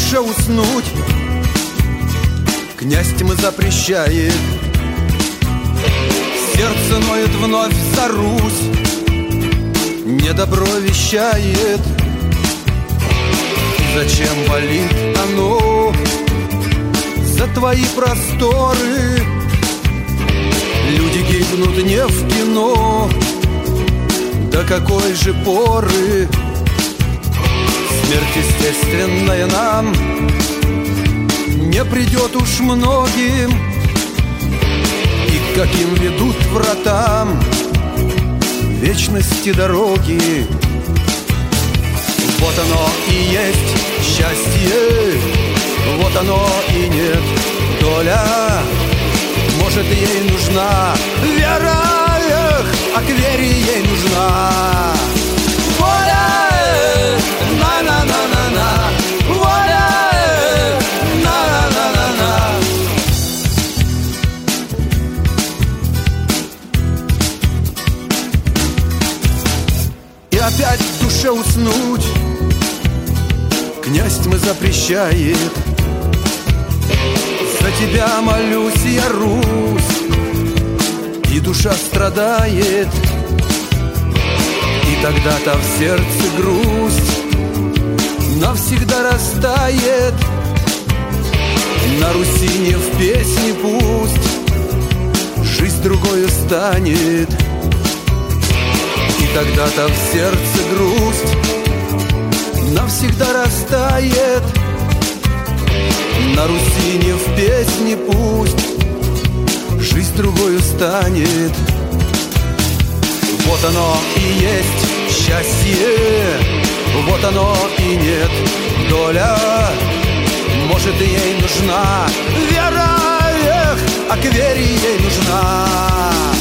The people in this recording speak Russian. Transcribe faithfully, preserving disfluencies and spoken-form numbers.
душе уснуть князь тьмы запрещает. Сердце ноет вновь за Русь, недобро вещает. Зачем болит оно за твои просторы? Люди гибнут не в кино, до какой же поры? Смерть естественная нам не придет уж многим, и каким ведут вратам вечности дороги. Вот оно и есть счастье, вот оно и нет доля. Может, ей нужна вера, эх, а к вере ей нужна воля, на-на-на-на-на, воля, на-на-на-на-на. И опять в душе уснуть князь тьмы запрещает. За тебя молюсь я, Русь, и душа страдает. И тогда-то в сердце грусть навсегда растает. На Руси не в песне пусть жизнь другою станет. И тогда-то в сердце грусть навсегда растает. На Руси не в песне пусть жизнь другою станет. Вот оно и есть счастье, вот оно и нет доля. Может, ей нужна вера, эх, а к вере ей нужна